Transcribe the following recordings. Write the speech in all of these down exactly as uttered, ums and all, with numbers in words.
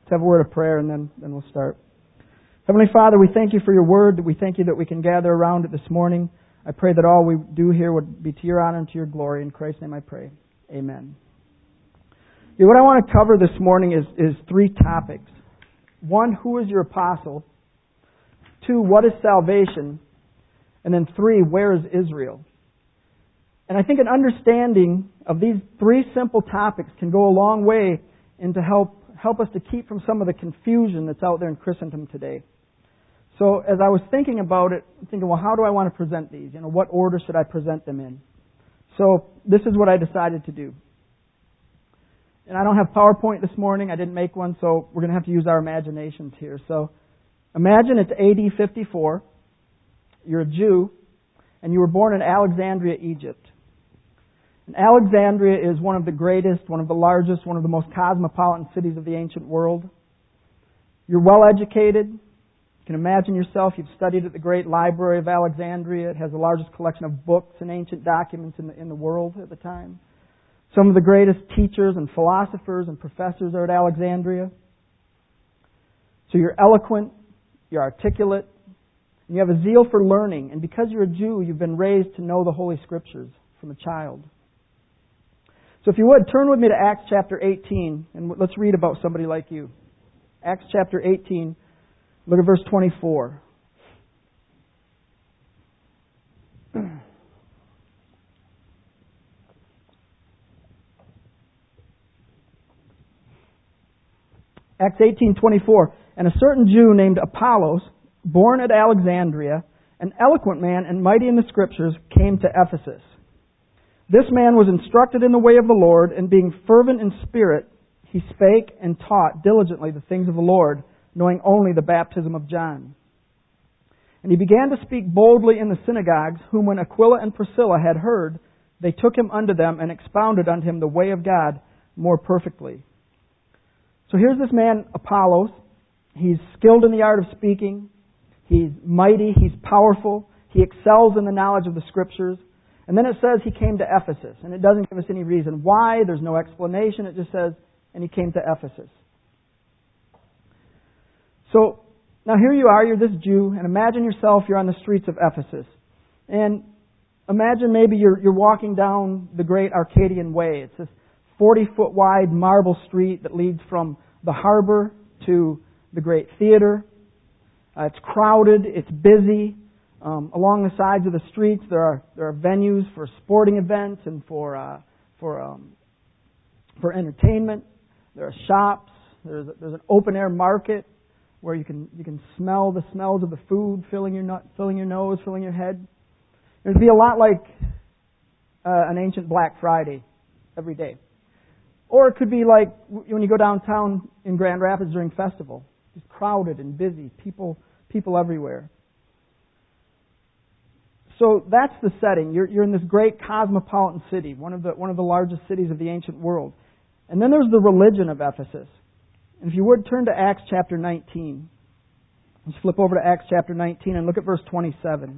Let's have a word of prayer and then, then we'll start. Heavenly Father, we thank you for your word. We thank you that we can gather around it this morning. I pray that all we do here would be to your honor and to your glory. In Christ's name I pray. Amen. Yeah, what I want to cover this morning is, is three topics. One, who is your apostle? Two, what is salvation? And then three, where is Israel? And I think an understanding of these three simple topics can go a long way into help help us to keep from some of the confusion that's out there in Christendom today. So as I was thinking about it, I'm thinking, well, how do I want to present these? You know, what order should I present them in? So this is what I decided to do. And I don't have PowerPoint this morning. I didn't make one, so we're going to have to use our imaginations here. So imagine it's A D fifty-four. You're a Jew, and you were born in Alexandria, Egypt. And Alexandria is one of the greatest, one of the largest, one of the most cosmopolitan cities of the ancient world. You're well educated. You can imagine yourself, you've studied at the great library of Alexandria. It has the largest collection of books and ancient documents in the, in the world at the time. Some of the greatest teachers and philosophers and professors are at Alexandria. So you're eloquent, you're articulate, and you have a zeal for learning. And because you're a Jew, you've been raised to know the Holy Scriptures from a child. So if you would, turn with me to Acts chapter eighteen, and let's read about somebody like you. Acts chapter eighteen, look at verse twenty-four. Acts eighteen twenty-four. And a certain Jew named Apollos, born at Alexandria, an eloquent man and mighty in the Scriptures, came to Ephesus. This man was instructed in the way of the Lord, and being fervent in spirit, he spake and taught diligently the things of the Lord, knowing only the baptism of John. And he began to speak boldly in the synagogues, whom when Aquila and Priscilla had heard, they took him unto them and expounded unto him the way of God more perfectly. So here's this man, Apollos. He's skilled in the art of speaking. He's mighty. He's powerful. He excels in the knowledge of the Scriptures. And then it says he came to Ephesus. And it doesn't give us any reason why. There's no explanation. It just says, and he came to Ephesus. So, now here you are. You're this Jew. And imagine yourself, you're on the streets of Ephesus. And imagine maybe you're, you're walking down the great Arcadian Way. It's this forty-foot wide marble street that leads from the harbor to the great theater. Uh, it's crowded. It's busy. Um, along the sides of the streets, there are there are venues for sporting events and for uh, for um, for entertainment. There are shops. There's a, there's an open air market where you can you can smell the smells of the food filling your no, filling your nose, filling your head. It'd be a lot like uh, an ancient Black Friday every day, or it could be like when you go downtown in Grand Rapids during festival. It's crowded and busy. People people everywhere. So that's the setting. You're, you're in this great cosmopolitan city, one of the one of the largest cities of the ancient world. And then there's the religion of Ephesus. And if you would, turn to Acts chapter nineteen. Let's flip over to Acts chapter nineteen and look at verse twenty-seven.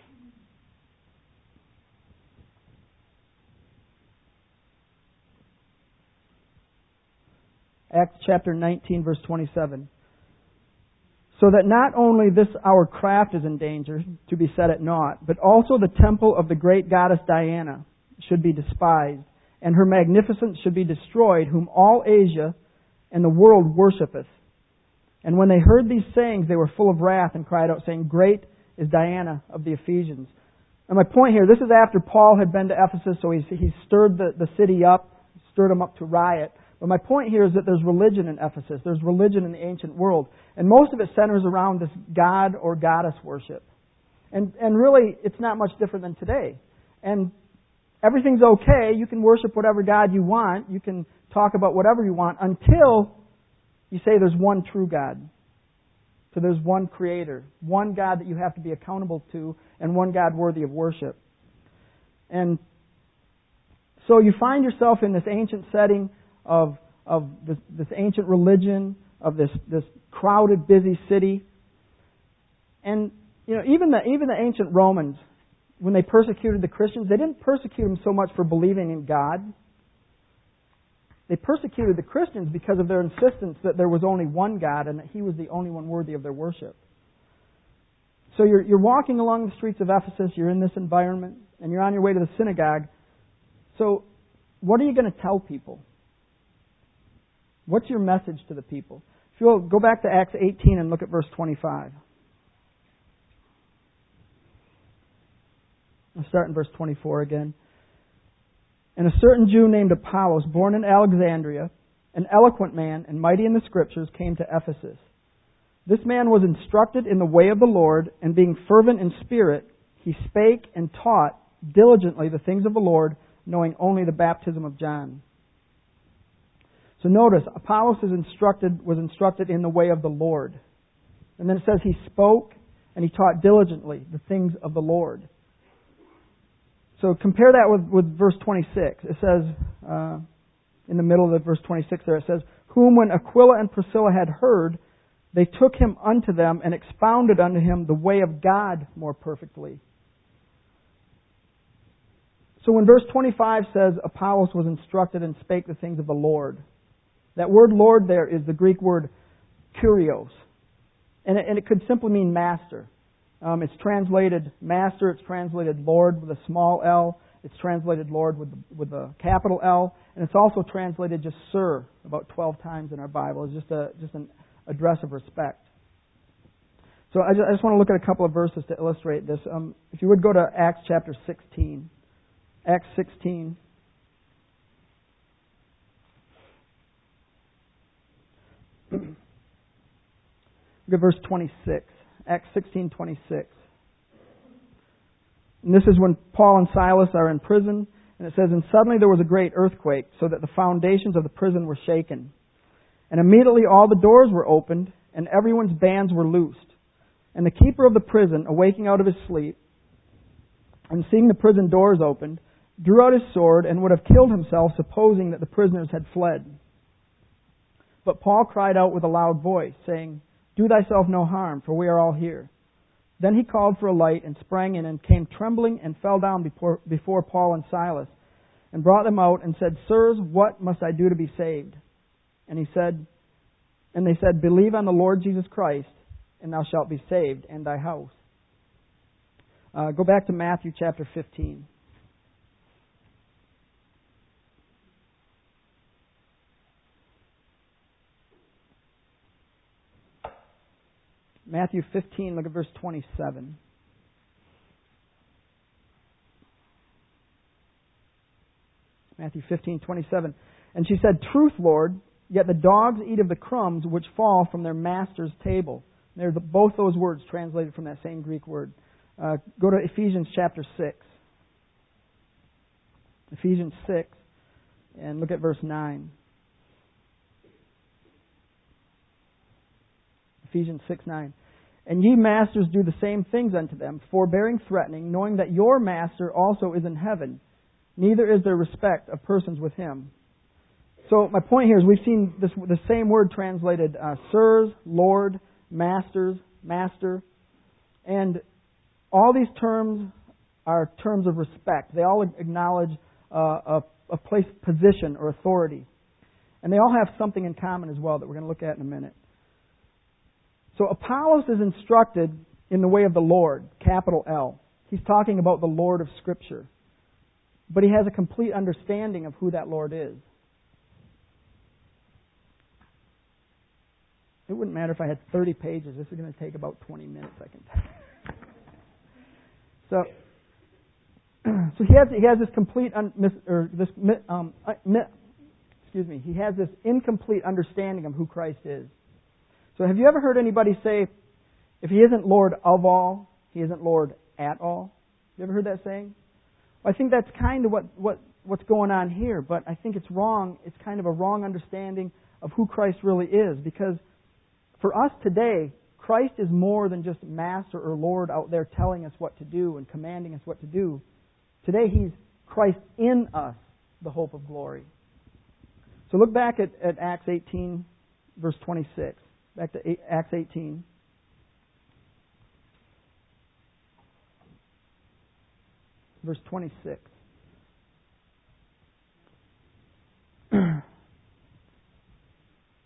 Acts chapter nineteen, verse twenty-seven. So that not only this our craft is in danger to be set at naught, but also the temple of the great goddess Diana should be despised, and her magnificence should be destroyed, whom all Asia and the world worshipeth. And when they heard these sayings, they were full of wrath and cried out, saying, Great is Diana of the Ephesians. And my point here, this is after Paul had been to Ephesus, so he's, he stirred the, the city up, stirred them up to riot. But my point here is that there's religion in Ephesus. There's religion in the ancient world. And most of it centers around this god or goddess worship. And and really, it's not much different than today. And everything's okay. You can worship whatever god you want. You can talk about whatever you want until you say there's one true God. So there's one creator. One God that you have to be accountable to, and one God worthy of worship. And so you find yourself in this ancient setting of of this, this ancient religion, of this, this crowded, busy city. And you know, even the even the ancient Romans, when they persecuted the Christians, they didn't persecute them so much for believing in God. They persecuted the Christians because of their insistence that there was only one God and that He was the only one worthy of their worship. So you're, you're walking along the streets of Ephesus, you're in this environment, and you're on your way to the synagogue. So what are you going to tell people? What's your message to the people? If you'll go back to Acts eighteen and look at verse twenty-five. I'll start in verse twenty-four again. And a certain Jew named Apollos, born in Alexandria, an eloquent man and mighty in the Scriptures, came to Ephesus. This man was instructed in the way of the Lord, and being fervent in spirit, he spake and taught diligently the things of the Lord, knowing only the baptism of John. So notice, Apollos is instructed, was instructed in the way of the Lord. And then it says he spoke and he taught diligently the things of the Lord. So compare that with, with verse twenty-six. It says, uh, in the middle of the verse twenty-six there, it says, whom when Aquila and Priscilla had heard, they took him unto them and expounded unto him the way of God more perfectly. So when verse twenty-five says Apollos was instructed and spake the things of the Lord, that word Lord there is the Greek word kurios. And it, and it could simply mean master. Um, it's translated master, it's translated Lord with a small L, it's translated Lord with, with a capital L, and it's also translated just Sir about twelve times in our Bible. It's just a just an address of respect. So I just, I just want to look at a couple of verses to illustrate this. Um, if you would go to Acts chapter sixteen. Acts sixteen. Look at verse twenty-six. Acts sixteen twenty-six. And this is when Paul and Silas are in prison. And it says, and suddenly there was a great earthquake, so that the foundations of the prison were shaken. And immediately all the doors were opened, and everyone's bands were loosed. And the keeper of the prison, awaking out of his sleep, and seeing the prison doors opened, drew out his sword, and would have killed himself, supposing that the prisoners had fled. But Paul cried out with a loud voice, saying, do thyself no harm, for we are all here. Then he called for a light, and sprang in, and came trembling, and fell down before, before Paul and Silas, and brought them out, and said, sirs, what must I do to be saved? And he said, and they said, believe on the Lord Jesus Christ, and thou shalt be saved, and thy house. Uh, go back to Matthew chapter fifteen. Matthew fifteen, look at verse twenty-seven. Matthew fifteen, twenty-seven. And she said, truth, Lord, yet the dogs eat of the crumbs which fall from their master's table. They're the, both those words translated from that same Greek word. Uh, go to Ephesians chapter six. Ephesians six, and look at verse nine. Ephesians six, nine. And ye masters do the same things unto them, forbearing, threatening, knowing that your master also is in heaven. Neither is there respect of persons with him. So my point here is we've seen this, the same word translated uh, sirs, Lord, masters, master. And all these terms are terms of respect. They all acknowledge uh, a, a place, position, or authority. And they all have something in common as well that we're going to look at in a minute. So Apollos is instructed in the way of the Lord, capital L. He's talking about the Lord of Scripture. But he has a complete understanding of who that Lord is. It wouldn't matter if I had thirty pages. This is going to take about twenty minutes, I can tell. So, so he has he has this complete un, mis, or this um, excuse me. He has this incomplete understanding of who Christ is. So have you ever heard anybody say, if he isn't Lord of all, he isn't Lord at all? You ever heard that saying? Well, I think that's kind of what, what, what's going on here, but I think it's wrong. It's kind of a wrong understanding of who Christ really is, because for us today, Christ is more than just Master or Lord out there telling us what to do and commanding us what to do. Today, He's Christ in us, the hope of glory. So look back at, at Acts eighteen, verse twenty-six. Back to Acts eighteen. Verse twenty-six.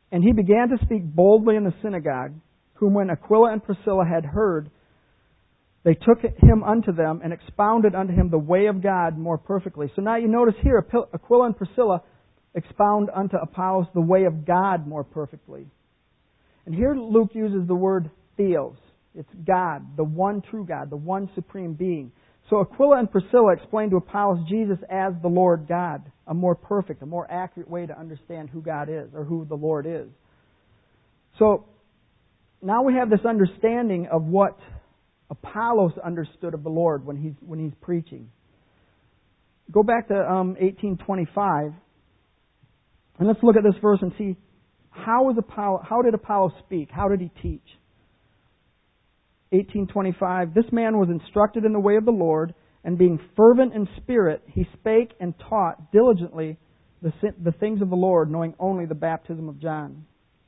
And he began to speak boldly in the synagogue, whom when Aquila and Priscilla had heard, they took him unto them and expounded unto him the way of God more perfectly. So now you notice here, Aquila and Priscilla expound unto Apollos the way of God more perfectly. And here Luke uses the word theos. It's God, the one true God, the one supreme being. So Aquila and Priscilla explained to Apollos Jesus as the Lord God, a more perfect, a more accurate way to understand who God is, or who the Lord is. So now we have this understanding of what Apollos understood of the Lord when he's when he's preaching. Go back to um, eighteen twenty-five, and let's look at this verse and see how was Apollo, how did Apollos speak? How did he teach? eighteen twenty-five, this man was instructed in the way of the Lord, and being fervent in spirit, he spake and taught diligently the, the things of the Lord, knowing only the baptism of John.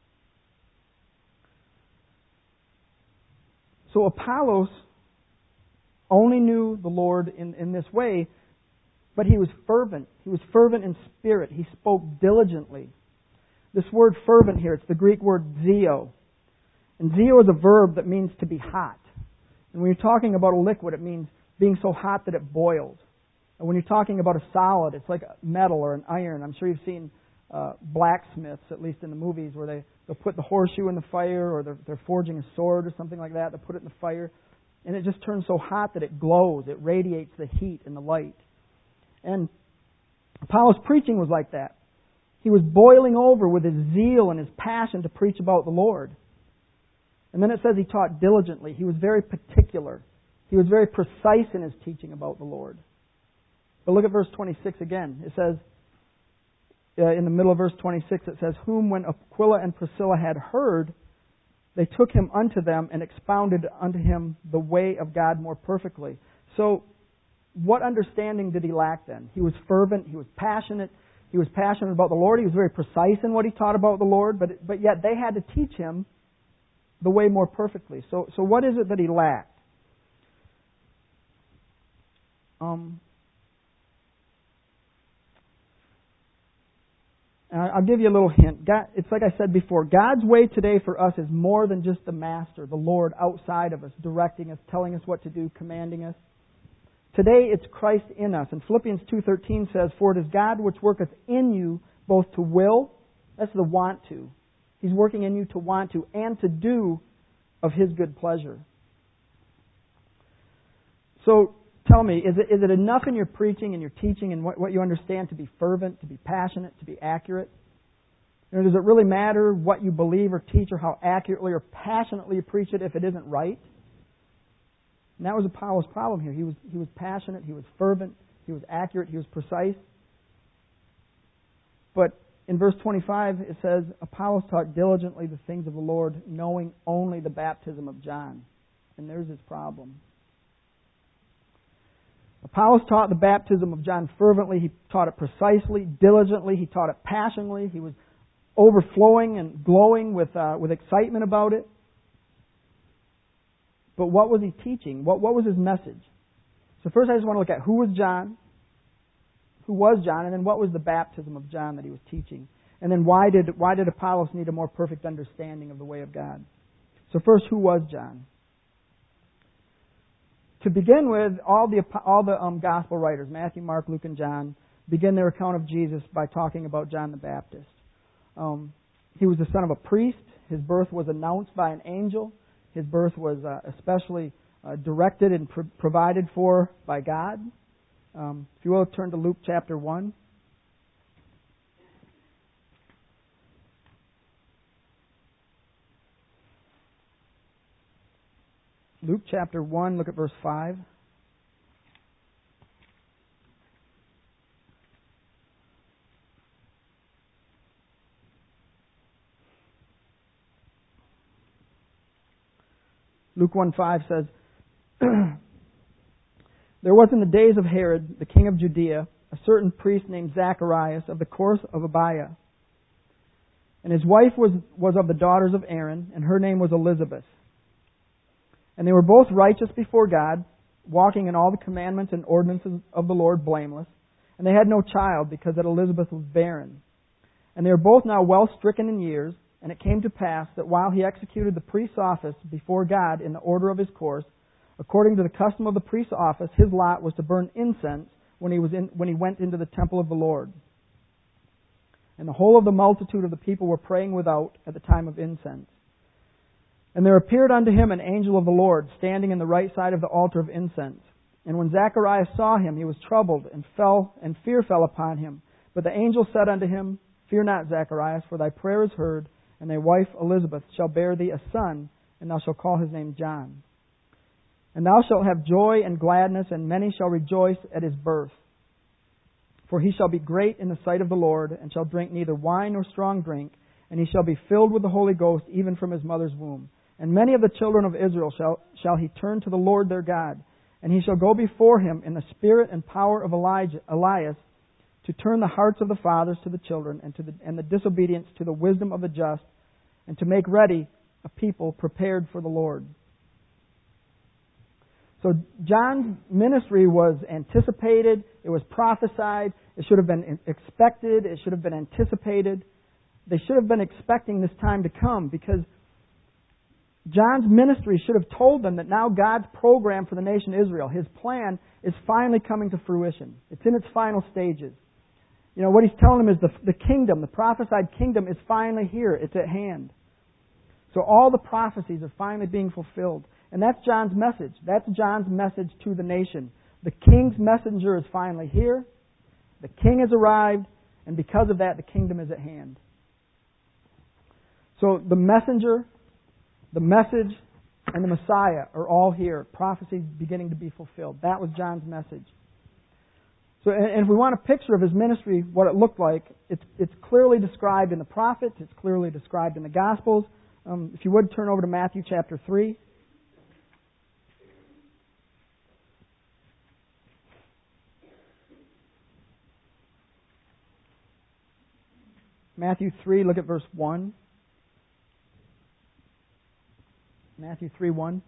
So Apollos only knew the Lord in, in this way, but he was fervent. He was fervent in spirit. He spoke diligently. This word fervent here, it's the Greek word zeo. And zeo is a verb that means to be hot. And when you're talking about a liquid, it means being so hot that it boils. And when you're talking about a solid, it's like metal or an iron. I'm sure you've seen uh, blacksmiths, at least in the movies, where they, they'll put the horseshoe in the fire, or they're, they're forging a sword or something like that. They'll put it in the fire. And it just turns so hot that it glows. It radiates the heat and the light. And Apollos' preaching was like that. He was boiling over with his zeal and his passion to preach about the Lord. And then it says he taught diligently. He was very particular. He was very precise in his teaching about the Lord. But look at verse twenty-six again. It says, uh, in the middle of verse twenty-six, it says, whom when Aquila and Priscilla had heard, they took him unto them and expounded unto him the way of God more perfectly. So, what understanding did he lack then? He was fervent. He was passionate. He was passionate about the Lord. He was very precise in what he taught about the Lord. But but yet they had to teach him the way more perfectly. So so what is it that he lacked? Um, and I'll give you a little hint. God, it's like I said before, God's way today for us is more than just the Master, the Lord outside of us, directing us, telling us what to do, commanding us. Today it's Christ in us. And Philippians two thirteen says, for it is God which worketh in you both to will, that's the want to. He's working in you to want to, and to do of His good pleasure. So tell me, is it, is it enough in your preaching and your teaching and what, what you understand to be fervent, to be passionate, to be accurate? You know, does it really matter what you believe or teach or how accurately or passionately you preach it if it isn't right? And that was Apollos' problem here. He was, he was passionate, he was fervent, he was accurate, he was precise. But in verse twenty-five, it says, Apollos taught diligently the things of the Lord, knowing only the baptism of John. And there's his problem. Apollos taught the baptism of John fervently. He taught it precisely, diligently. He taught it passionately. He was overflowing and glowing with uh, with excitement about it. But what was he teaching? What, what was his message? So first I just want to look at who was John, who was John, and then what was the baptism of John that he was teaching? And then why did why did Apollos need a more perfect understanding of the way of God? So first, who was John? To begin with, all the all the um, gospel writers, Matthew, Mark, Luke, and John, begin their account of Jesus by talking about John the Baptist. Um, he was the son of a priest. His birth was announced by an angel. His birth was uh, especially uh, directed and pro- provided for by God. Um, if you will, turn to Luke chapter one. Luke chapter one, look at verse five. Luke one five says, there was in the days of Herod, the king of Judea, a certain priest named Zacharias of the course of Abiah. And his wife was, was of the daughters of Aaron, and her name was Elizabeth. And they were both righteous before God, walking in all the commandments and ordinances of the Lord blameless. And they had no child, because that Elizabeth was barren. And they were both now well stricken in years, And it came to pass that while he executed the priest's office before God in the order of his course, according to the custom of the priest's office, his lot was to burn incense when he was in, when he went into the temple of the Lord. And the whole of the multitude of the people were praying without at the time of incense. And there appeared unto him an angel of the Lord, standing in the right side of the altar of incense. And when Zacharias saw him, he was troubled, and fell, and fear fell upon him. But the angel said unto him, Fear not, Zacharias, for thy prayer is heard, and thy wife Elizabeth shall bear thee a son, and thou shalt call his name John. And thou shalt have joy and gladness, and many shall rejoice at his birth. For he shall be great in the sight of the Lord, and shall drink neither wine nor strong drink, and he shall be filled with the Holy Ghost even from his mother's womb. And many of the children of Israel shall, shall he turn to the Lord their God, and he shall go before him in the spirit and power of Elijah, Elias, to turn the hearts of the fathers to the children, and to the, and the disobedience to the wisdom of the just, and to make ready a people prepared for the Lord. So John's ministry was anticipated, it was prophesied, it should have been expected, it should have been anticipated. They should have been expecting this time to come, because John's ministry should have told them that now God's program for the nation Israel, His plan, is finally coming to fruition. It's in its final stages. You know, what he's telling them is the, the kingdom, the prophesied kingdom is finally here. It's at hand. So all the prophecies are finally being fulfilled. And that's John's message. That's John's message to the nation. The king's messenger is finally here. The king has arrived. And because of that, the kingdom is at hand. So the messenger, the message, and the Messiah are all here. Prophecies beginning to be fulfilled. That was John's message. So, and if we want a picture of his ministry, what it looked like, it's, it's clearly described in the prophets. It's clearly described in the Gospels. Um, if you would, turn over to Matthew chapter three. Matthew three, look at verse one. Matthew three, one.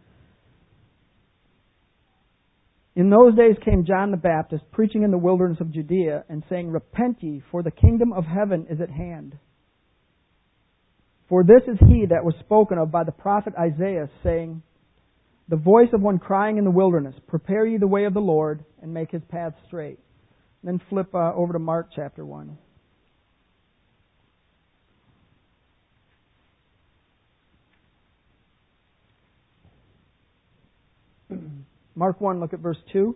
In those days came John the Baptist, preaching in the wilderness of Judea, and saying, Repent ye, for the kingdom of heaven is at hand. For this is he that was spoken of by the prophet Isaiah, saying, The voice of one crying in the wilderness, Prepare ye the way of the Lord, and make his path straight. Then flip uh, over to Mark chapter one. Mark one, look at verse two.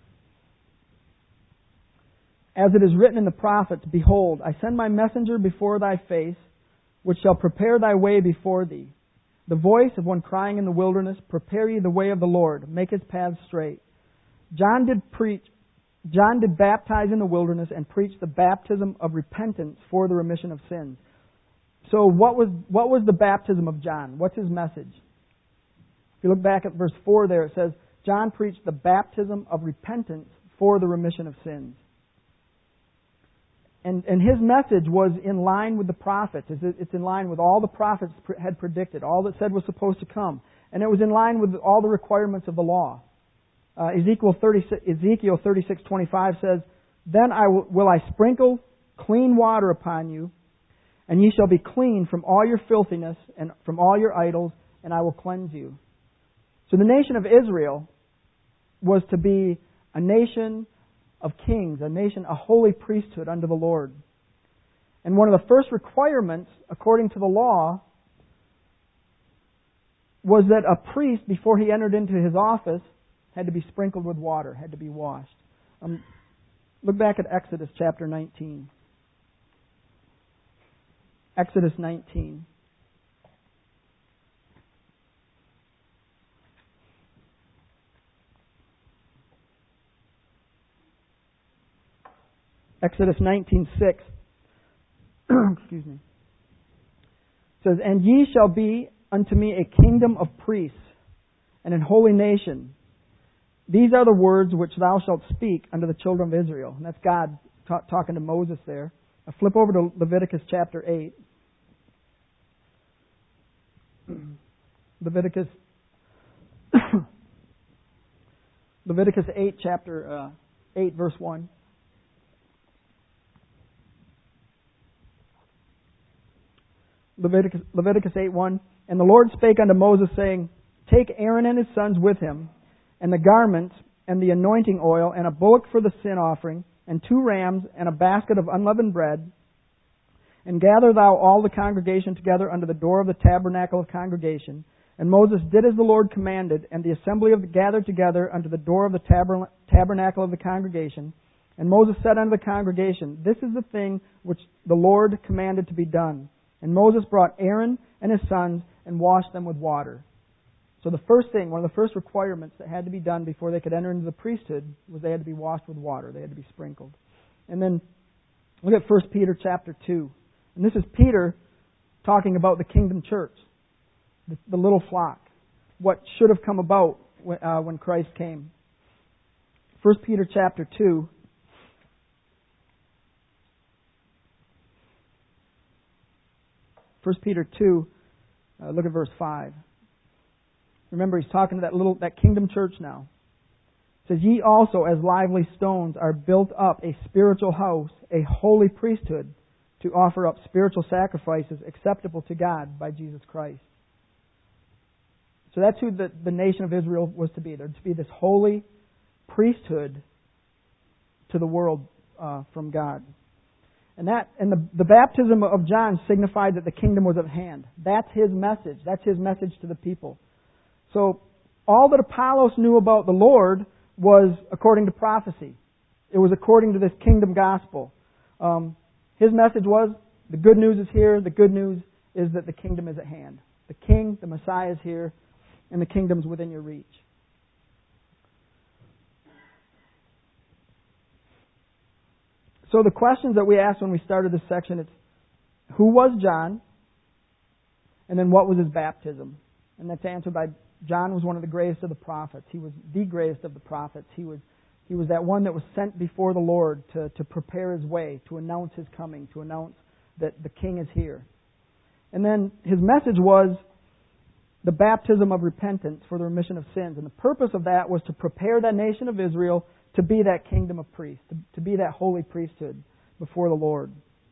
As it is written in the prophets, Behold, I send my messenger before thy face, which shall prepare thy way before thee. The voice of one crying in the wilderness, Prepare ye the way of the Lord, make his paths straight. John did preach, John did baptize in the wilderness and preach the baptism of repentance for the remission of sins. So what was what was the baptism of John? What's his message? If you look back at verse four there, it says, John preached the baptism of repentance for the remission of sins. And, and his message was in line with the prophets. It's, it's in line with all the prophets had predicted, all that said was supposed to come. And it was in line with all the requirements of the law. Uh, Ezekiel thirty-six, Ezekiel thirty-six twenty-five says, Then I will, will I sprinkle clean water upon you, and ye shall be clean from all your filthiness and from all your idols, and I will cleanse you. So the nation of Israel was to be a nation of kings, a nation, a holy priesthood unto the Lord. And one of the first requirements, according to the law, was that a priest, before he entered into his office, had to be sprinkled with water, had to be washed. Um, look back at Exodus chapter nineteen. Exodus nineteen. Exodus nineteen six. Excuse me. It says, And ye shall be unto me a kingdom of priests, and an holy nation. These are the words which thou shalt speak unto the children of Israel. And that's God ta- talking to Moses there. Now flip over to Leviticus chapter eight. Leviticus Leviticus eight, chapter uh, eight, verse one. Leviticus, Leviticus eight one, "And the Lord spake unto Moses, saying, Take Aaron and his sons with him, and the garment, and the anointing oil, and a bullock for the sin offering, and two rams, and a basket of unleavened bread, and gather thou all the congregation together unto the door of the tabernacle of congregation. And Moses did as the Lord commanded, and the assembly of the gathered together unto the door of the tabern- tabernacle of the congregation. And Moses said unto the congregation, This is the thing which the Lord commanded to be done. And Moses brought Aaron and his sons and washed them with water." So the first thing, one of the first requirements that had to be done before they could enter into the priesthood was they had to be washed with water. They had to be sprinkled. And then look at First Peter chapter two. And this is Peter talking about the kingdom church, the, the little flock, what should have come about when, uh, when Christ came. First Peter chapter two. First Peter two, uh, look at verse five. Remember, he's talking to that little, that kingdom church now. It says, "Ye also, as lively stones, are built up a spiritual house, a holy priesthood, to offer up spiritual sacrifices acceptable to God by Jesus Christ." So that's who the, the nation of Israel was to be. There to be this holy priesthood to the world uh, from God. And that and the, the baptism of John signified that the kingdom was at hand. That's his message. That's his message to the people. So all that Apollos knew about the Lord was according to prophecy. It was according to this kingdom gospel. Um, his message was, the good news is here. The good news is that the kingdom is at hand. The King, the Messiah is here, and the kingdom's within your reach. So the questions that we asked when we started this section, it's who was John? And then what was his baptism? And that's answered by John was one of the greatest of the prophets. He was the greatest of the prophets. He was he was that one that was sent before the Lord to, to prepare his way, to announce his coming, to announce that the King is here. And then his message was the baptism of repentance for the remission of sins. And the purpose of that was to prepare that nation of Israel to be that kingdom of priests, to, to be that holy priesthood before the Lord.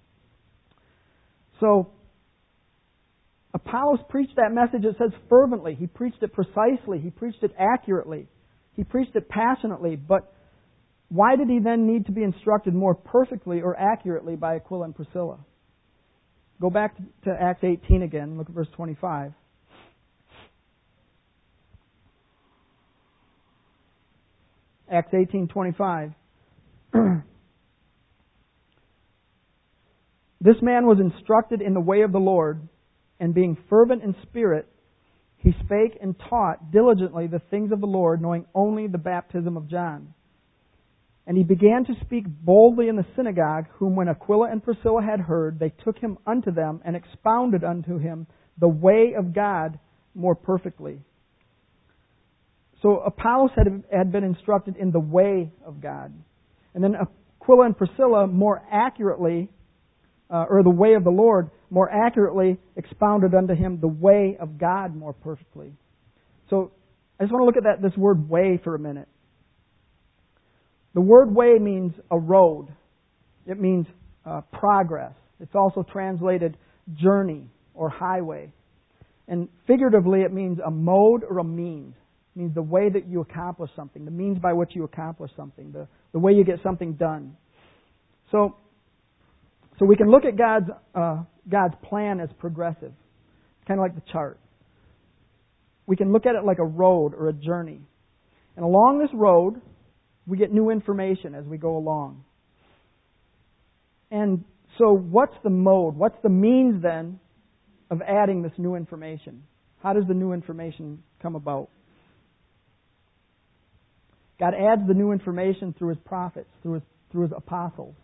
So, Apollos preached that message, it says, fervently. He preached it precisely. He preached it accurately. He preached it passionately. But why did he then need to be instructed more perfectly or accurately by Aquila and Priscilla? Go back to Acts eighteen again. Look at verse twenty-five. Acts eighteen twenty-five. "This man was instructed in the way of the Lord, and being fervent in spirit, he spake and taught diligently the things of the Lord, knowing only the baptism of John. And he began to speak boldly in the synagogue, whom when Aquila and Priscilla had heard, they took him unto them and expounded unto him the way of God more perfectly." So Apollos had, had been instructed in the way of God. And then Aquila and Priscilla more accurately, uh, or the way of the Lord, more accurately expounded unto him the way of God more perfectly. So I just want to look at that this word way for a minute. The word way means a road. It means uh, progress. It's also translated journey or highway. And figuratively it means a mode or a means. It means the way that you accomplish something, the means by which you accomplish something, the, the way you get something done. So, so we can look at God's uh, God's plan as progressive, kind of like the chart. We can look at it like a road or a journey. And along this road, we get new information as we go along. And so what's the mode? What's the means then of adding this new information? How does the new information come about? God adds the new information through His prophets, through His, through His apostles.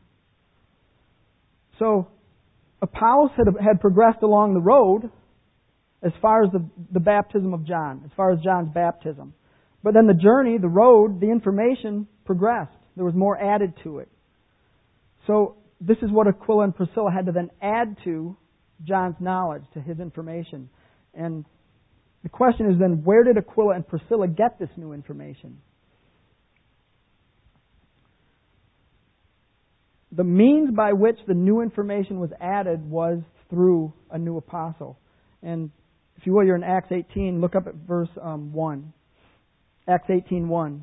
So Apollos had, had progressed along the road as far as the, the baptism of John, as far as John's baptism. But then the journey, the road, the information progressed. There was more added to it. So this is what Aquila and Priscilla had to then add to John's knowledge, to his information. And the question is then, where did Aquila and Priscilla get this new information? The means by which the new information was added was through a new apostle. And if you will, you're in Acts eighteen. Look up at verse um, one. Acts eighteen one.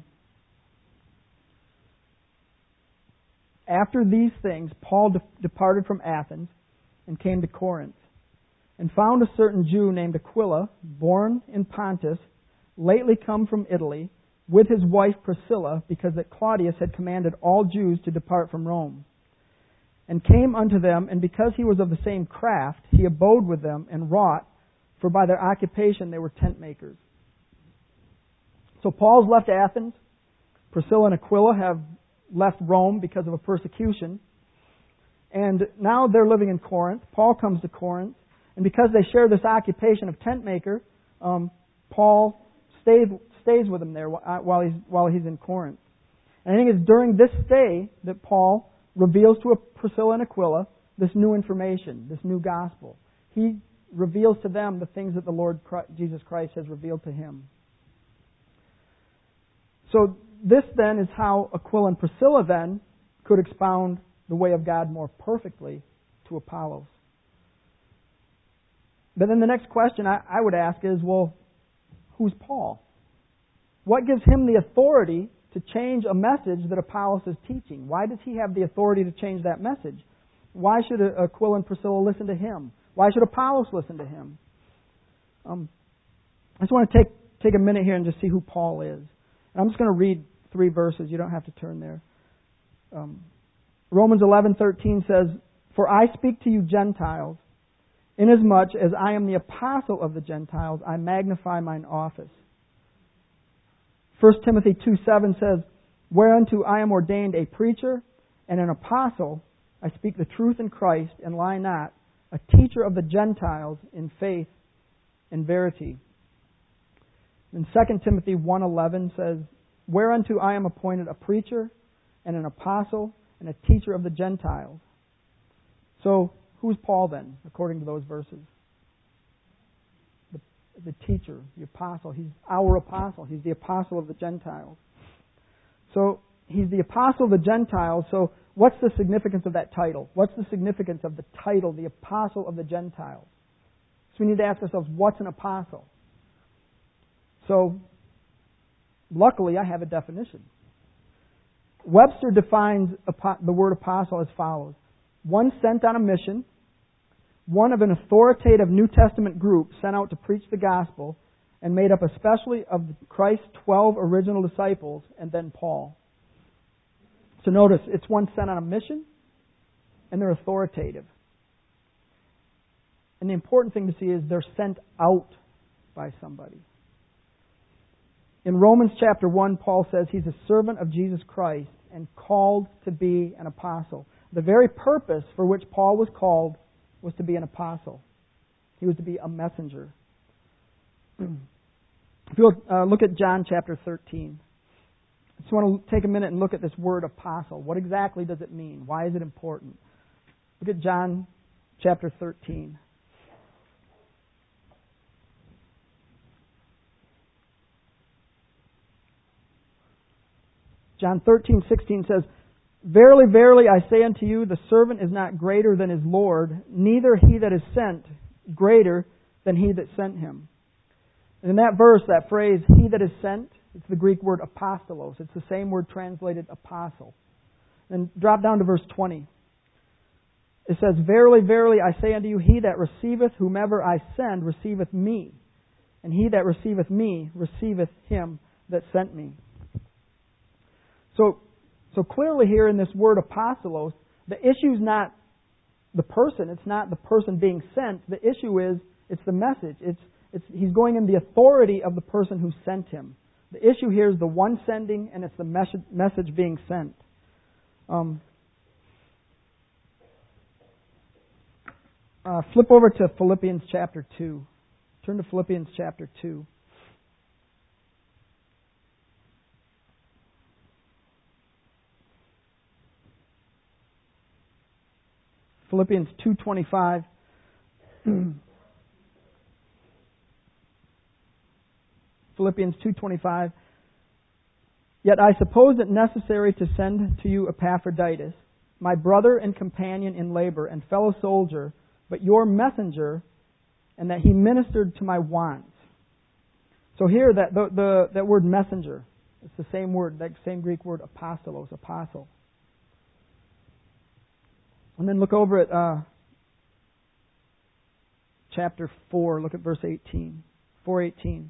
After these things, Paul de- departed from Athens and came to Corinth, and found a certain Jew named Aquila, born in Pontus, lately come from Italy, with his wife Priscilla, because that Claudius had commanded all Jews to depart from Rome. And came unto them, and because he was of the same craft, he abode with them and wrought, for by their occupation they were tent makers. So Paul's left Athens. Priscilla and Aquila have left Rome because of a persecution. And now they're living in Corinth. Paul comes to Corinth. And because they share this occupation of tent maker, um, Paul stays, stays with them there while he's, while he's in Corinth. And I think it's during this stay that Paul reveals to Priscilla and Aquila this new information, this new gospel. He reveals to them the things that the Lord Christ, Jesus Christ has revealed to him. So this then is how Aquila and Priscilla then could expound the way of God more perfectly to Apollos. But then the next question I, I would ask is, well, who's Paul? What gives him the authority to change a message that Apollos is teaching? Why does he have the authority to change that message? Why should Aquila and Priscilla listen to him? Why should Apollos listen to him? Um, I just want to take, take a minute here and just see who Paul is. And I'm just going to read three verses. You don't have to turn there. Um, Romans eleven thirteen says, "For I speak to you Gentiles, inasmuch as I am the apostle of the Gentiles, I magnify mine office." First Timothy two seven says, "Whereunto I am ordained a preacher and an apostle, I speak the truth in Christ and lie not, a teacher of the Gentiles in faith and verity." And Second Timothy one eleven says, "Whereunto I am appointed a preacher and an apostle and a teacher of the Gentiles." So, who's Paul then, according to those verses? The, the teacher, the apostle. He's our apostle. He's the apostle of the Gentiles. So, he's the apostle of the Gentiles. So, what's the significance of that title? What's the significance of the title, the apostle of the Gentiles? So, we need to ask ourselves, what's an apostle? So, luckily, I have a definition. Webster defines the word apostle as follows: one sent on a mission, one of an authoritative New Testament group sent out to preach the gospel, and made up especially of Christ's twelve original disciples, and then Paul. So notice, it's one sent on a mission, and they're authoritative. And the important thing to see is they're sent out by somebody. In Romans chapter one, Paul says he's a servant of Jesus Christ and called to be an apostle. The very purpose for which Paul was called was to be an apostle. He was to be a messenger. If you'll uh, look at John chapter thirteen. I just want to take a minute and look at this word apostle. What exactly does it mean? Why is it important? Look at John chapter thirteen. John thirteen sixteen says, "Verily, verily, I say unto you, the servant is not greater than his Lord, neither he that is sent greater than he that sent him." And in that verse, that phrase, "he that is sent," it's the Greek word apostolos. It's the same word translated apostle. And drop down to verse twenty. It says, "Verily, verily, I say unto you, he that receiveth whomever I send receiveth me, and he that receiveth me receiveth him that sent me." So, so clearly here in this word apostolos, the issue is not the person. It's not the person being sent. The issue is, it's the message. It's, it's he's going in the authority of the person who sent him. The issue here is the one sending, and it's the message, message being sent. Um, uh, flip over to Philippians chapter two. Turn to Philippians chapter two. Philippians two twenty-five. Philippians two twenty-five. "Yet I suppose it necessary to send to you Epaphroditus, my brother and companion in labor and fellow soldier, but your messenger, and that he ministered to my wants. So here, that the, the that word messenger, it's the same word, that same Greek word apostolos, apostle. And then look over at uh, chapter four. Look at verse eighteen. four eighteen.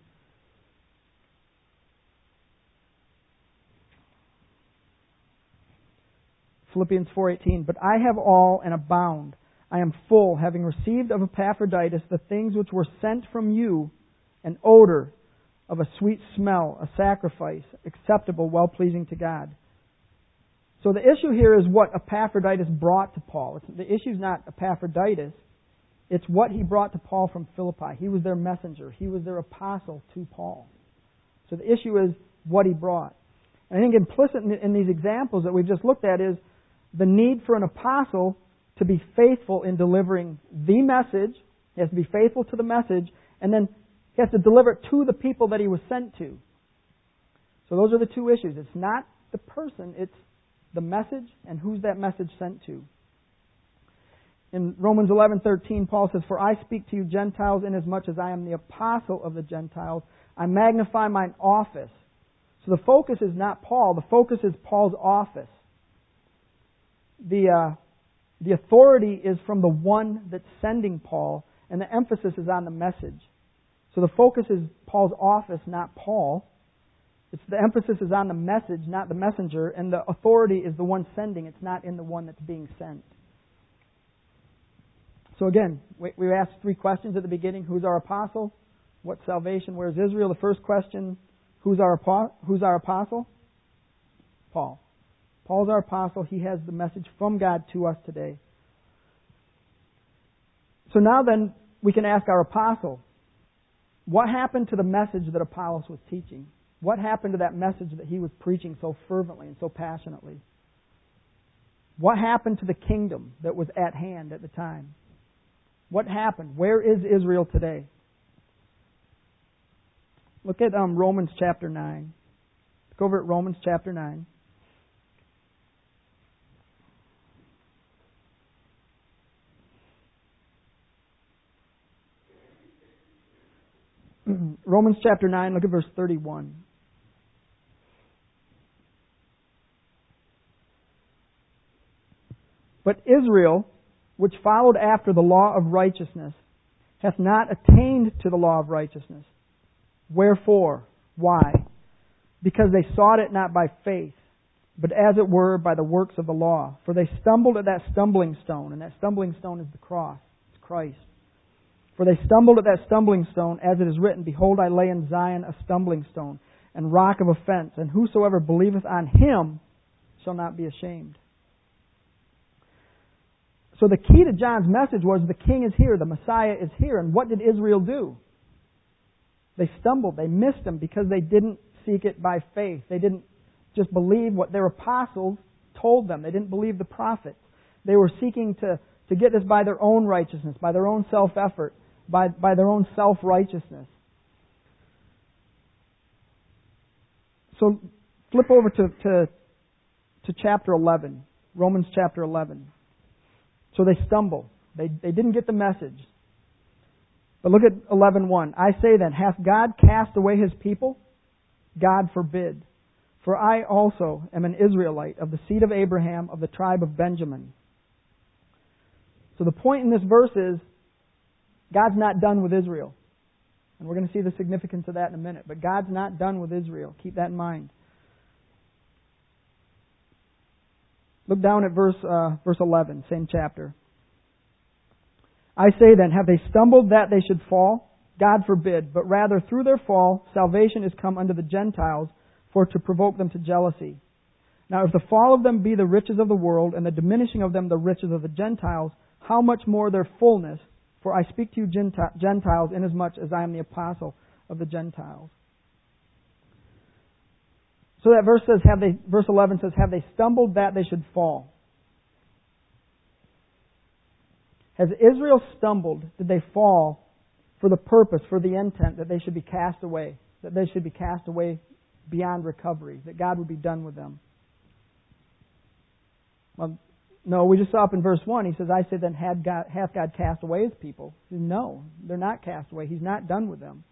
Philippians four eighteen. But I have all and abound. I am full, having received of Epaphroditus the things which were sent from you, an odor of a sweet smell, a sacrifice, acceptable, well-pleasing to God. So the issue here is what Epaphroditus brought to Paul. It's, the issue is not Epaphroditus. It's what he brought to Paul from Philippi. He was their messenger. He was their apostle to Paul. So the issue is what he brought. And I think implicit in, in these examples that we've just looked at is the need for an apostle to be faithful in delivering the message. He has to be faithful to the message, and then he has to deliver it to the people that he was sent to. So those are the two issues. It's not the person, it's the message and who's that message sent to. In Romans eleven thirteen, Paul says, For I speak to you Gentiles inasmuch as I am the apostle of the Gentiles. I magnify mine office. So the focus is not Paul. The focus is Paul's office. The, uh, the authority is from the one that's sending Paul, and the emphasis is on the message. So the focus is Paul's office, not Paul. It's the emphasis is on the message, not the messenger, and the authority is the one sending. It's not in the one that's being sent. So again, we, we asked three questions at the beginning. Who's our apostle? What's salvation? Where's Israel? The first question, who's our, who's our apostle? Paul. Paul's our apostle. He has the message from God to us today. So now then, we can ask our apostle, what happened to the message that Apollos was teaching? What happened to that message that he was preaching so fervently and so passionately? What happened to the kingdom that was at hand at the time? What happened? Where is Israel today? Look at um, Romans chapter nine. Look over at Romans chapter nine. Romans chapter nine, look at verse thirty-one. But Israel, which followed after the law of righteousness, hath not attained to the law of righteousness. Wherefore? Why? Because they sought it not by faith, but as it were by the works of the law. For they stumbled at that stumbling stone, and that stumbling stone is the cross. It's Christ. For they stumbled at that stumbling stone, as it is written, Behold, I lay in Zion a stumbling stone, and rock of offense, and whosoever believeth on him shall not be ashamed. So the key to John's message was the king is here, the Messiah is here. And what did Israel do? They stumbled, they missed him because they didn't seek it by faith. They didn't just believe what their apostles told them. They didn't believe the prophets. They were seeking to, to get this by their own righteousness, by their own self-effort, by, by their own self-righteousness. So flip over to, to, to chapter eleven, Romans chapter eleven. So they stumble. They, they didn't get the message. But look at eleven one. I say then, hath God cast away His people? God forbid. For I also am an Israelite of the seed of Abraham, of the tribe of Benjamin. So the point in this verse is, God's not done with Israel. And we're going to see the significance of that in a minute. But God's not done with Israel. Keep that in mind. Look down at verse uh, verse eleven, same chapter. I say then, have they stumbled that they should fall? God forbid. But rather through their fall, salvation is come unto the Gentiles, for to provoke them to jealousy. Now if the fall of them be the riches of the world, and the diminishing of them the riches of the Gentiles, how much more their fullness? For I speak to you Gentiles, inasmuch as I am the apostle of the Gentiles. So that verse says, have they, verse eleven says, have they stumbled that they should fall? Has Israel stumbled? Did they fall for the purpose, for the intent that they should be cast away? That they should be cast away beyond recovery? That God would be done with them? Well, No, we just saw up in verse one, he says, I say then, had God, hath God cast away his people? He says, no, they're not cast away. He's not done with them.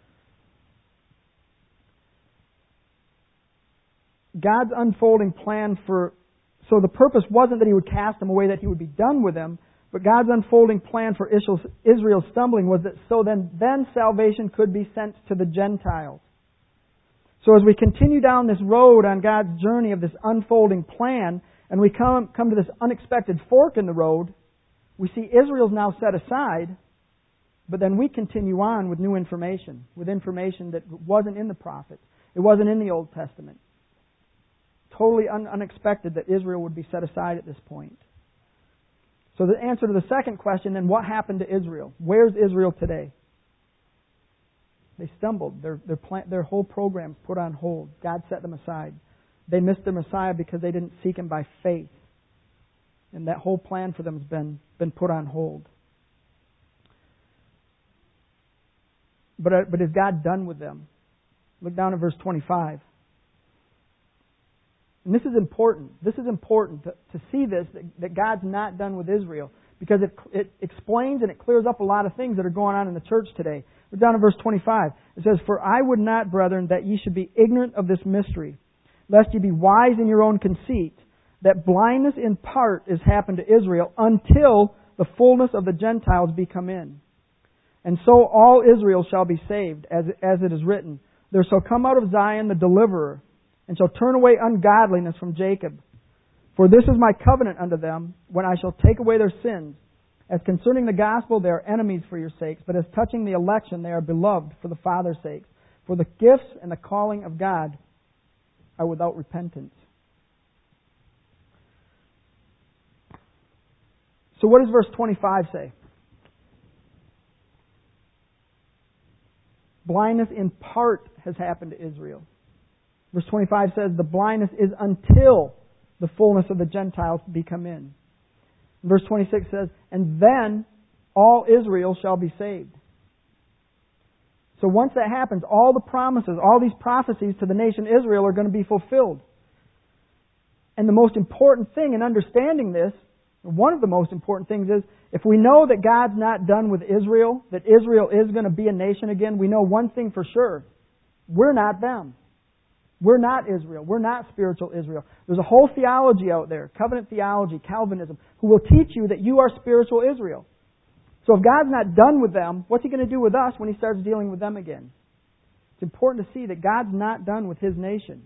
God's unfolding plan for, so the purpose wasn't that he would cast them away, that he would be done with them, but God's unfolding plan for Israel's stumbling was that so then, then salvation could be sent to the Gentiles. So as we continue down this road on God's journey of this unfolding plan, and we come, come to this unexpected fork in the road, we see Israel's now set aside, but then we continue on with new information, with information that wasn't in the prophets. It wasn't in the Old Testament. Totally un- unexpected that Israel would be set aside at this point. So the answer to the second question, then, what happened to Israel? Where's Israel today? They stumbled. Their, their, plan, their whole program's put on hold. God set them aside. They missed their Messiah because they didn't seek Him by faith. And that whole plan for them has been, been put on hold. But, uh, but is God done with them? Look down at verse twenty-five. And this is important. This is important to, to see this, that, that God's not done with Israel. Because it, it explains and it clears up a lot of things that are going on in the church today. Look down at verse twenty-five. It says, For I would not, brethren, that ye should be ignorant of this mystery, lest ye be wise in your own conceit, that blindness in part is happened to Israel until the fullness of the Gentiles be come in. And so all Israel shall be saved, as, as it is written, There shall come out of Zion the deliverer, and shall turn away ungodliness from Jacob. For this is my covenant unto them, when I shall take away their sins. As concerning the gospel, they are enemies for your sakes, but as touching the election, they are beloved for the Father's sakes. For the gifts and the calling of God are without repentance. So what does verse twenty-five say? Blindness in part has happened to Israel. Verse twenty-five says, the blindness is until the fullness of the Gentiles be come in. Verse twenty-six says, and then all Israel shall be saved. So once that happens, all the promises, all these prophecies to the nation Israel are going to be fulfilled. And the most important thing in understanding this, one of the most important things is, if we know that God's not done with Israel, that Israel is going to be a nation again, we know one thing for sure. We're not them. We're not Israel. We're not spiritual Israel. There's a whole theology out there, covenant theology, Calvinism, who will teach you that you are spiritual Israel. So if God's not done with them, what's He going to do with us when He starts dealing with them again? It's important to see that God's not done with His nation.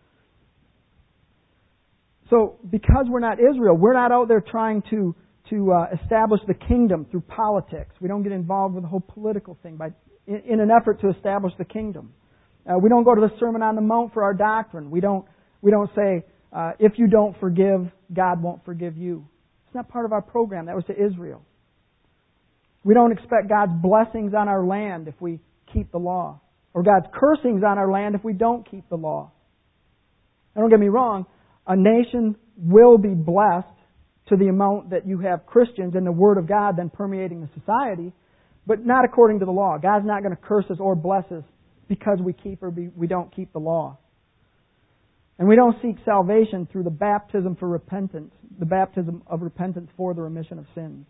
So because we're not Israel, we're not out there trying to, to uh, establish the kingdom through politics. We don't get involved with the whole political thing by, in, in an effort to establish the kingdom. Uh, we don't go to the Sermon on the Mount for our doctrine. We don't, we don't say, uh, if you don't forgive, God won't forgive you. It's not part of our program. That was to Israel. We don't expect God's blessings on our land if we keep the law, or God's cursings on our land if we don't keep the law. Now, don't get me wrong. A nation will be blessed to the amount that you have Christians and the Word of God then permeating the society, but not according to the law. God's not going to curse us or bless us because we keep or we don't keep the law. And we don't seek salvation through the baptism for repentance, the baptism of repentance for the remission of sins.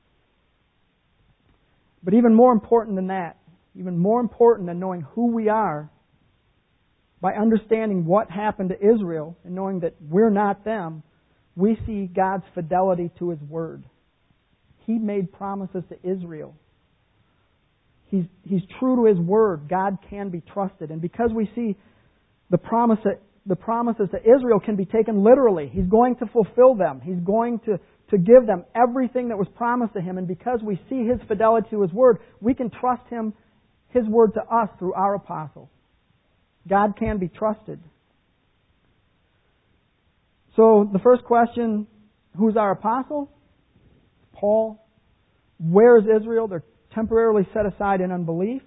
But even more important than that, even more important than knowing who we are, by understanding what happened to Israel and knowing that we're not them, we see God's fidelity to His Word. He made promises to Israel. He's, he's true to His Word. God can be trusted. And because we see the promise that, the promises to Israel can be taken literally, He's going to fulfill them. He's going to, to give them everything that was promised to Him. And because we see His fidelity to His Word, we can trust Him, His Word to us through our apostles. God can be trusted. So the first question, who's our apostle? Paul. Where is Israel? They're temporarily set aside in unbelief.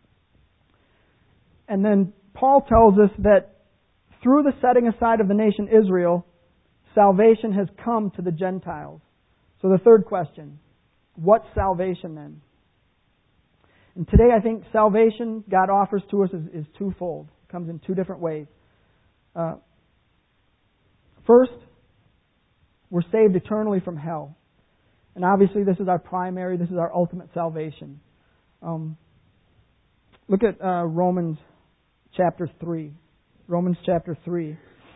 And then Paul tells us that through the setting aside of the nation Israel, salvation has come to the Gentiles. So the third question, what's salvation then? And today I think salvation God offers to us is, is twofold. It comes in two different ways. Uh, first, We're saved eternally from hell. And obviously this is our primary, this is our ultimate salvation. Um, look at uh, Romans chapter three. Romans chapter three.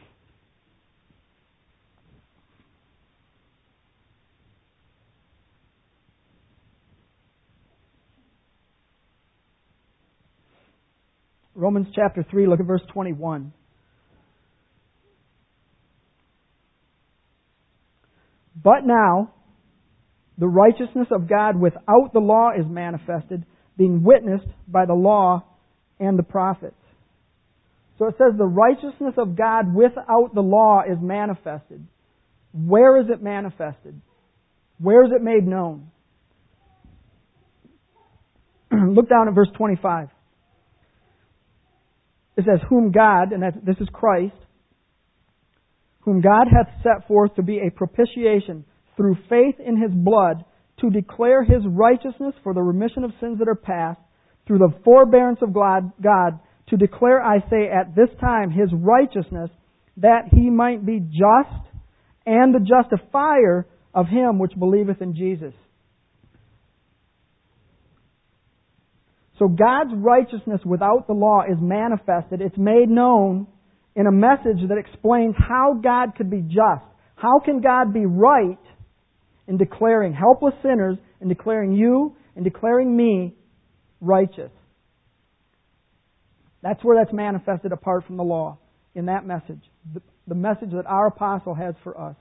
Romans chapter three, look at verse twenty-one. But now, the righteousness of God without the law is manifested, being witnessed by the law and the prophets. So it says the righteousness of God without the law is manifested. Where is it manifested? Where is it made known? Look down at verse twenty-five. It says, whom God, and that, this is Christ, whom God hath set forth to be a propitiation through faith in His blood, to declare His righteousness for the remission of sins that are past, through the forbearance of God, God, to declare, I say, at this time His righteousness, that He might be just and the justifier of him which believeth in Jesus. So God's righteousness without the law is manifested. It's made known in a message that explains how God could be just. How can God be right in declaring helpless sinners, in declaring you, in declaring me righteous? That's where that's manifested apart from the law, in that message. The, the message that our apostle has for us.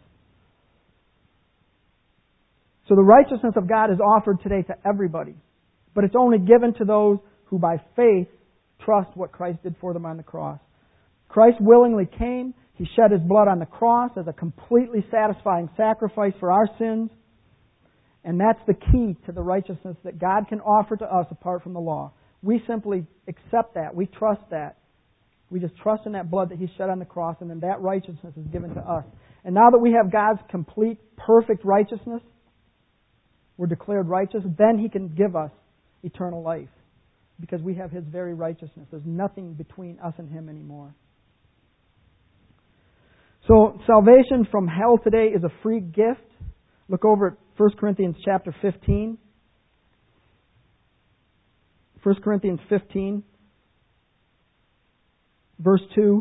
So the righteousness of God is offered today to everybody. But it's only given to those who by faith trust what Christ did for them on the cross. Christ willingly came. He shed His blood on the cross as a completely satisfying sacrifice for our sins. And that's the key to the righteousness that God can offer to us apart from the law. We simply accept that. We trust that. We just trust in that blood that He shed on the cross, and then that righteousness is given to us. And now that we have God's complete, perfect righteousness, we're declared righteous, then He can give us eternal life because we have His very righteousness. There's nothing between us and Him anymore. So salvation from hell today is a free gift. Look over at First Corinthians chapter fifteen. First Corinthians fifteen, verse two.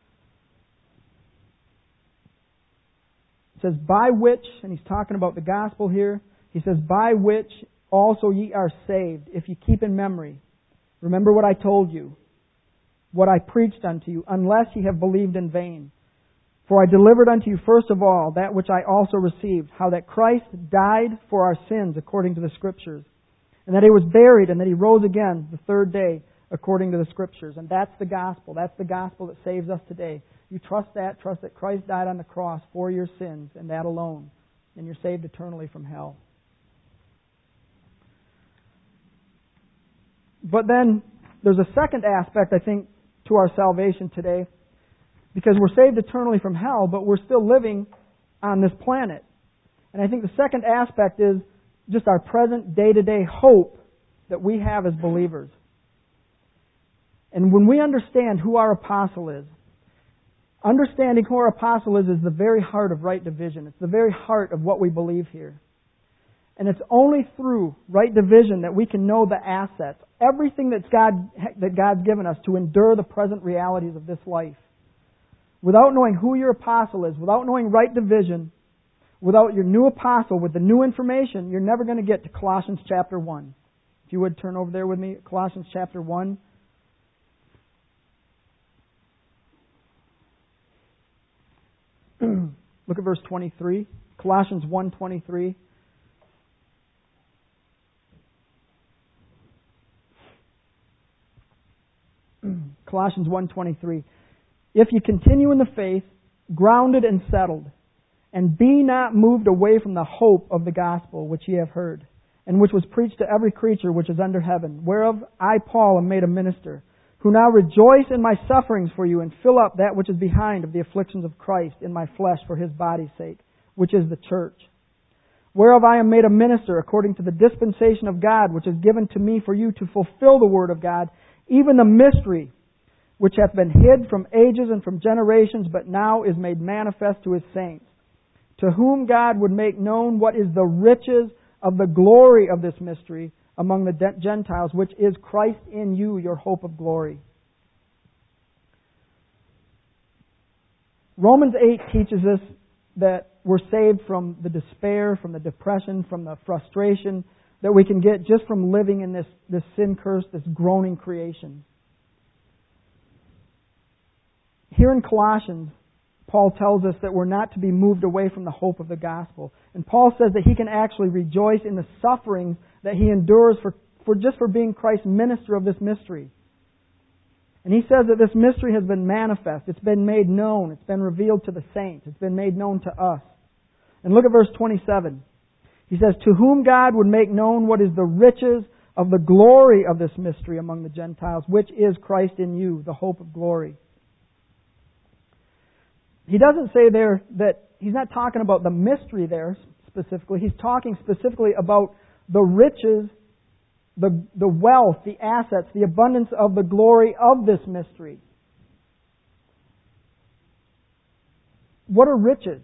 It says, by which, and he's talking about the gospel here, he says, by which also ye are saved, if ye keep in memory. Remember what I told you, what I preached unto you, unless ye have believed in vain. For I delivered unto you first of all that which I also received, how that Christ died for our sins according to the Scriptures, and that He was buried, and that He rose again the third day according to the Scriptures. And that's the gospel. That's the gospel that saves us today. You trust that, trust that Christ died on the cross for your sins, and that alone, and you're saved eternally from hell. But then there's a second aspect, I think, to our salvation today, because we're saved eternally from hell, but we're still living on this planet. And I think the second aspect is just our present day-to-day hope that we have as believers. And when we understand who our apostle is, understanding who our apostle is is the very heart of right division. It's the very heart of what we believe here. And it's only through right division that we can know the assets, everything that God that God's given us to endure the present realities of this life. Without knowing who your apostle is, without knowing right division, without your new apostle with the new information, you're never going to get to Colossians chapter one. If you would turn over there with me, Colossians chapter one. Look at verse twenty-three. Colossians one twenty-three. Colossians one twenty-three. If you continue in the faith, grounded and settled, and be not moved away from the hope of the gospel which ye have heard, and which was preached to every creature which is under heaven, whereof I, Paul, am made a minister, who now rejoice in my sufferings for you, and fill up that which is behind of the afflictions of Christ in my flesh for His body's sake, which is the church. Whereof I am made a minister according to the dispensation of God, which is given to me for you to fulfill the word of God, even the mystery which hath been hid from ages and from generations, but now is made manifest to His saints, to whom God would make known what is the riches of the glory of this mystery among the Gentiles, which is Christ in you, your hope of glory. Romans eight teaches us that we're saved from the despair, from the depression, from the frustration that we can get just from living in this, this sin-cursed, this groaning creation. Here in Colossians, Paul tells us that we're not to be moved away from the hope of the gospel. And Paul says that he can actually rejoice in the sufferings that he endures for, for just for being Christ's minister of this mystery. And he says that this mystery has been manifest. It's been made known. It's been revealed to the saints. It's been made known to us. And look at verse twenty-seven. He says, to whom God would make known what is the riches of the glory of this mystery among the Gentiles, which is Christ in you, the hope of glory. He doesn't say there that, he's not talking about the mystery there specifically. He's talking specifically about the riches, the, the wealth, the assets, the abundance of the glory of this mystery. What are riches?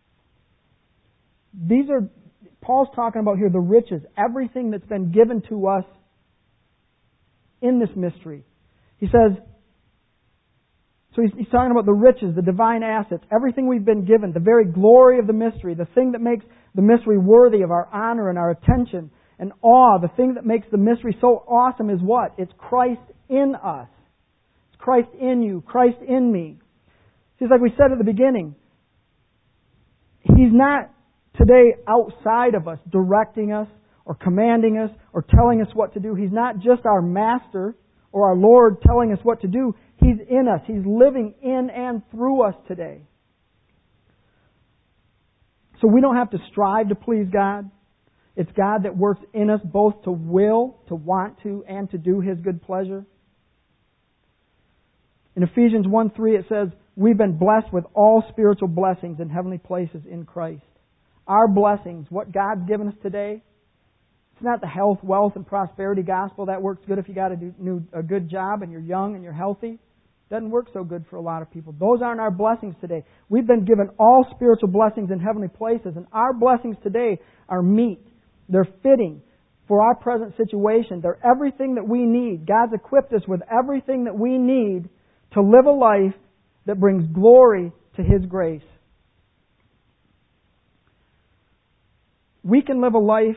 These are, Paul's talking about here the riches, everything that's been given to us in this mystery. He says, so he's, he's talking about the riches, the divine assets, everything we've been given, the very glory of the mystery, the thing that makes the mystery worthy of our honor and our attention and awe, the thing that makes the mystery so awesome is what? It's Christ in us. It's Christ in you, Christ in me. Just like we said at the beginning, He's not today outside of us, directing us or commanding us or telling us what to do. He's not just our master or our Lord telling us what to do. He's in us. He's living in and through us today. So we don't have to strive to please God. It's God that works in us both to will, to want to, and to do His good pleasure. In Ephesians one three it says, we've been blessed with all spiritual blessings in heavenly places in Christ. Our blessings, what God's given us today, it's not the health, wealth, and prosperity gospel. That works good if you got a, new, a good job and you're young and you're healthy. Doesn't work so good for a lot of people. Those aren't our blessings today. We've been given all spiritual blessings in heavenly places, and our blessings today are meet. They're fitting for our present situation. They're everything that we need. God's equipped us with everything that we need to live a life that brings glory to His grace. We can live a life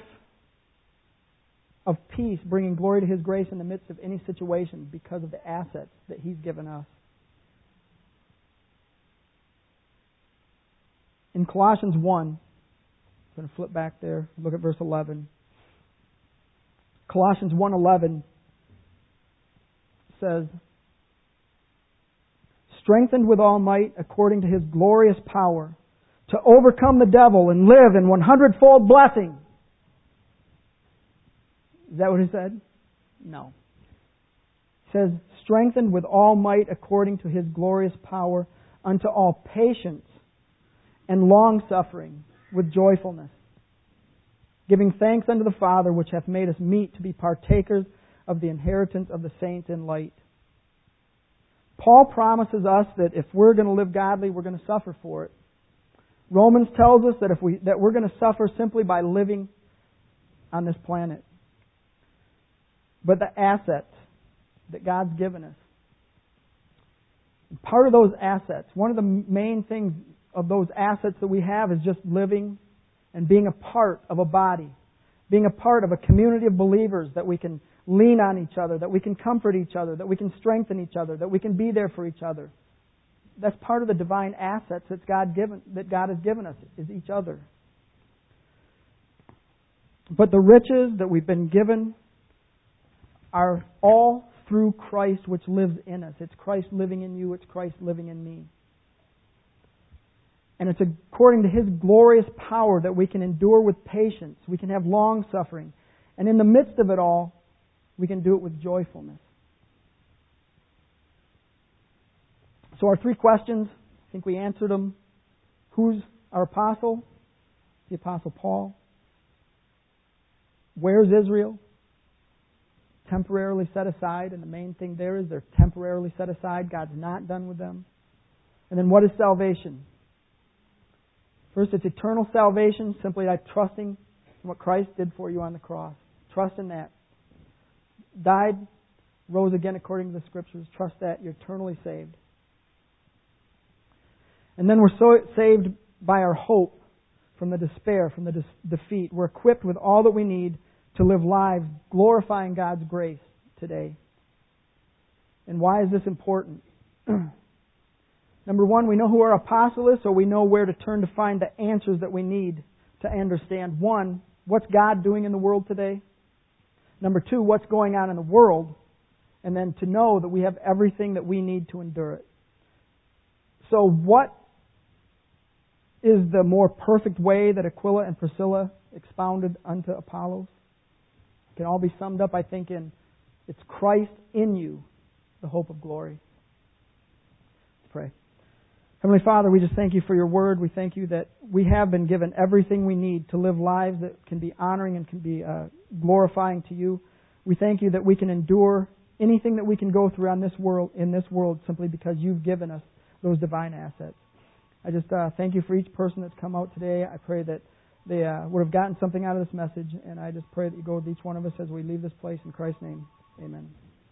of peace, bringing glory to His grace in the midst of any situation because of the assets that He's given us. In Colossians one, I'm going to flip back there, look at verse eleven. Colossians one eleven says, strengthened with all might according to His glorious power, to overcome the devil and live in one hundredfold blessing. Is that what he said? No. It says, strengthened with all might according to His glorious power unto all patience and long-suffering with joyfulness, giving thanks unto the Father which hath made us meet to be partakers of the inheritance of the saints in light. Paul promises us that if we're going to live godly, we're going to suffer for it. Romans tells us that if we that we're going to suffer simply by living on this planet. But the assets that God's given us, part of those assets, one of the main things of those assets that we have is just living and being a part of a body, being a part of a community of believers that we can lean on each other, that we can comfort each other, that we can strengthen each other, that we can be there for each other. That's part of the divine assets that God given that God has given us, is each other. But the riches that we've been given are all through Christ which lives in us. It's Christ living in you, it's Christ living in me. And it's according to His glorious power that we can endure with patience, we can have long suffering, and in the midst of it all, we can do it with joyfulness. So our three questions, I think we answered them. Who's our apostle? The Apostle Paul. Where's Israel? Temporarily set aside, and the main thing there is they're temporarily set aside. God's not done with them. And then what is salvation? First, it's eternal salvation, simply by trusting in what Christ did for you on the cross. Trust in that. Died, rose again according to the Scriptures. Trust that. You're eternally saved. And then we're so saved by our hope from the despair, from the de- defeat. We're equipped with all that we need to live lives glorifying God's grace today. And why is this important? Number one, we know who our apostle is, so we know where to turn to find the answers that we need to understand. One, what's God doing in the world today? Number two, what's going on in the world? And then to know that we have everything that we need to endure it. So what is the more perfect way that Aquila and Priscilla expounded unto Apollos? It can all be summed up, I think, in it's Christ in you, the hope of glory. Let's pray. Heavenly Father, we just thank you for your word. We thank you that we have been given everything we need to live lives that can be honoring and can be uh, glorifying to you. We thank you that we can endure anything that we can go through on this world, in this world simply because you've given us those divine assets. I just uh, thank you for each person that's come out today. I pray that they uh, would have gotten something out of this message, and I just pray that you go with each one of us as we leave this place in Christ's name. Amen.